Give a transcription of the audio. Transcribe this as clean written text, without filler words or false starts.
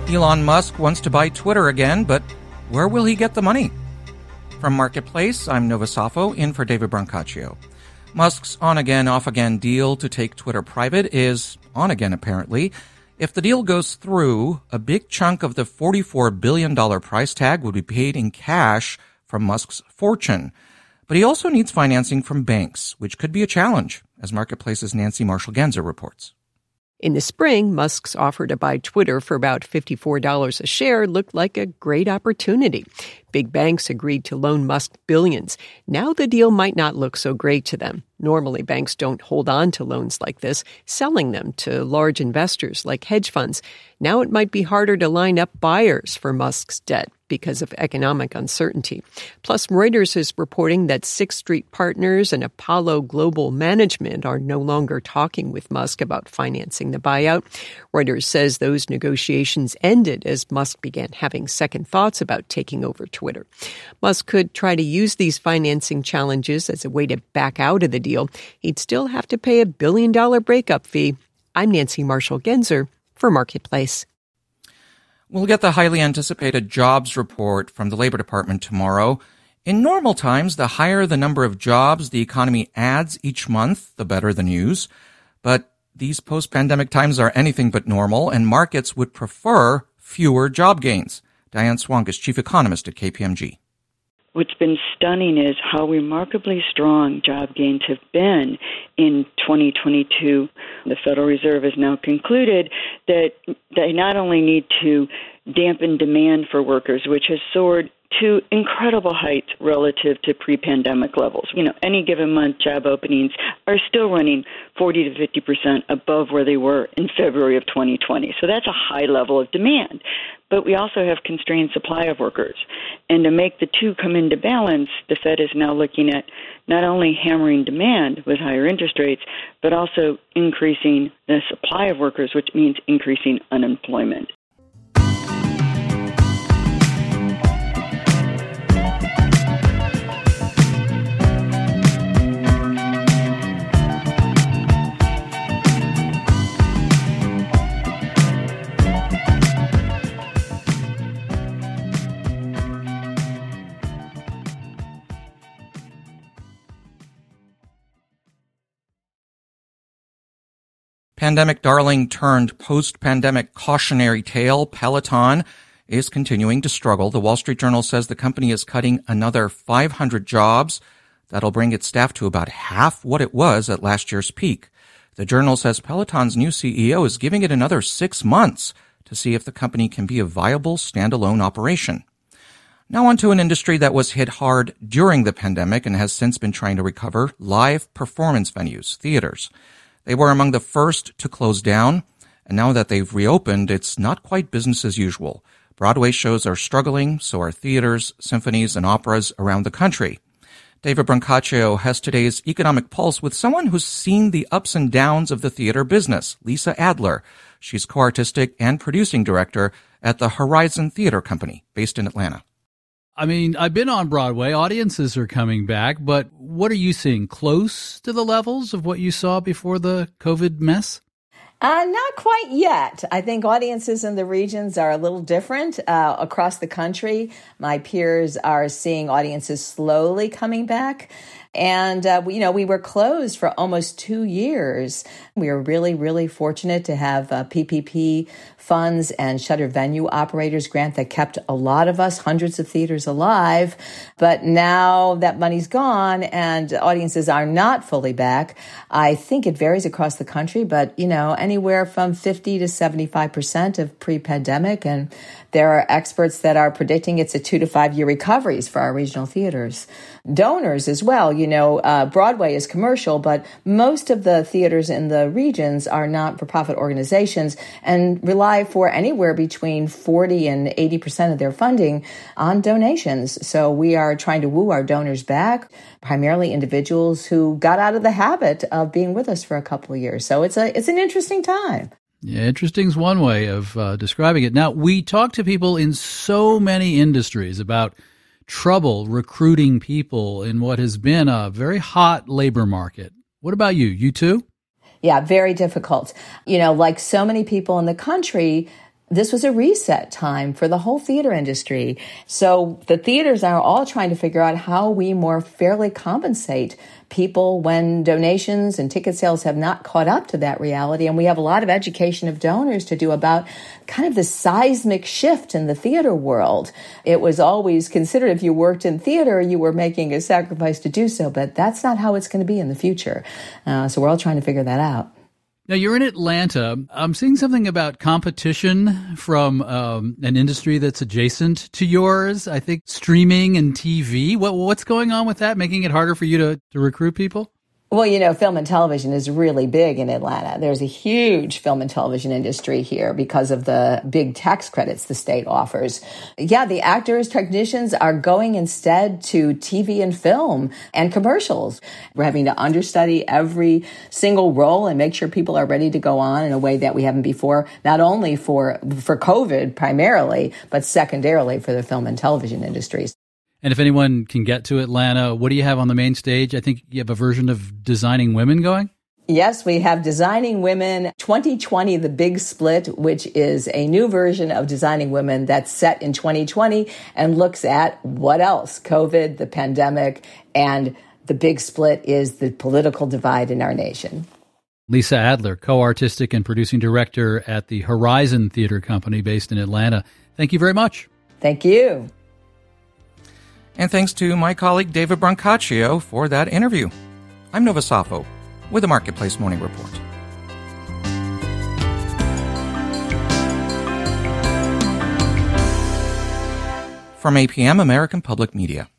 Elon Musk wants to buy Twitter again, but where will he get the money? From Marketplace, I'm Nova Safo, in for David Brancaccio. Musk's on-again, off-again deal to take Twitter private is on-again, apparently. If the deal goes through, a big chunk of the $44 billion price tag would be paid in cash from Musk's fortune. But he also needs financing from banks, which could be a challenge, as Marketplace's Nancy Marshall-Genzer reports. In the spring, Musk's offer to buy Twitter for about $54 a share looked like a great opportunity. Big banks agreed to loan Musk billions. Now the deal might not look so great to them. Normally, banks don't hold on to loans like this, selling them to large investors like hedge funds. Now it might be harder to line up buyers for Musk's debt because of economic uncertainty. Plus, Reuters is reporting that Sixth Street Partners and Apollo Global Management are no longer talking with Musk about financing the buyout. Reuters says those negotiations ended as Musk began having second thoughts about taking over Twitter. Musk could try to use these financing challenges as a way to back out of the deal. He'd still have to pay $1 billion breakup fee. I'm Nancy Marshall-Genzer for Marketplace. We'll get the highly anticipated jobs report from the Labor Department tomorrow. In normal times, the higher the number of jobs the economy adds each month, the better the news. But these post-pandemic times are anything but normal, and markets would prefer fewer job gains. Diane Swonk is chief economist at KPMG. What's been stunning is how remarkably strong job gains have been in 2022. The Federal Reserve has now concluded that they not only need to dampen demand for workers, which has soared to incredible heights relative to pre-pandemic levels. Any given month, job openings are still running 40 to 50% above where they were in February of 2020. So that's a high level of demand. But we also have constrained supply of workers. And to make the two come into balance, the Fed is now looking at not only hammering demand with higher interest rates, but also increasing the supply of workers, which means increasing unemployment. Pandemic darling turned post-pandemic cautionary tale, Peloton is continuing to struggle. The Wall Street Journal says the company is cutting another 500 jobs. That'll bring its staff to about half what it was at last year's peak. The Journal says Peloton's new CEO is giving it another 6 months to see if the company can be a viable standalone operation. Now on to an industry that was hit hard during the pandemic and has since been trying to recover: live performance venues, theaters. They were among the first to close down, and now that they've reopened, it's not quite business as usual. Broadway shows are struggling, so are theaters, symphonies, and operas around the country. David Brancaccio has today's Economic Pulse with someone who's seen the ups and downs of the theater business, Lisa Adler. She's co-artistic and producing director at the Horizon Theater Company, based in Atlanta. I mean, I've been on Broadway. Audiences are coming back, but what are you seeing? Close to the levels of what you saw before the COVID mess? Not quite yet. I think audiences in the regions are a little different across the country. My peers are seeing audiences slowly coming back. And, we were closed for almost 2 years. We were really, really fortunate to have PPP funds and shutter venue operators grant that kept a lot of us, hundreds of theaters, alive. But now that money's gone and audiences are not fully back, I think it varies across the country, but, anywhere from 50 to 75% of pre-pandemic. And there are experts that are predicting it's a 2 to 5 year recoveries for our regional theaters. Donors as well. Broadway is commercial, but most of the theaters in the regions are not-for-profit organizations and rely for anywhere between 40 and 80% of their funding on donations. So we are trying to woo our donors back, primarily individuals who got out of the habit of being with us for a couple of years. So it's an interesting time. Yeah, interesting is one way of describing it. Now, we talk to people in so many industries about trouble recruiting people in what has been a very hot labor market. What about you? You too? Yeah, very difficult. Like so many people in the country, this was a reset time for the whole theater industry. So the theaters are all trying to figure out how we more fairly compensate people when donations and ticket sales have not caught up to that reality. And we have a lot of education of donors to do about kind of the seismic shift in the theater world. It was always considered if you worked in theater, you were making a sacrifice to do so, but that's not how it's going to be in the future. So we're all trying to figure that out. Now, you're in Atlanta. I'm seeing something about competition from an industry that's adjacent to yours, I think streaming and TV. What's going on with that, making it harder for you to recruit people? Well, film and television is really big in Atlanta. There's a huge film and television industry here because of the big tax credits the state offers. Yeah, the actors, technicians are going instead to TV and film and commercials. We're having to understudy every single role and make sure people are ready to go on in a way that we haven't before, not only for COVID primarily, but secondarily for the film and television industries. And if anyone can get to Atlanta, what do you have on the main stage? I think you have a version of Designing Women going? Yes, we have Designing Women 2020, The Big Split, which is a new version of Designing Women that's set in 2020 and looks at what else? COVID, the pandemic, and the big split is the political divide in our nation. Lisa Adler, co-artistic and producing director at the Horizon Theater Company based in Atlanta. Thank you very much. Thank you. And thanks to my colleague David Brancaccio for that interview. I'm Nova Safo with the Marketplace Morning Report. From APM, American Public Media.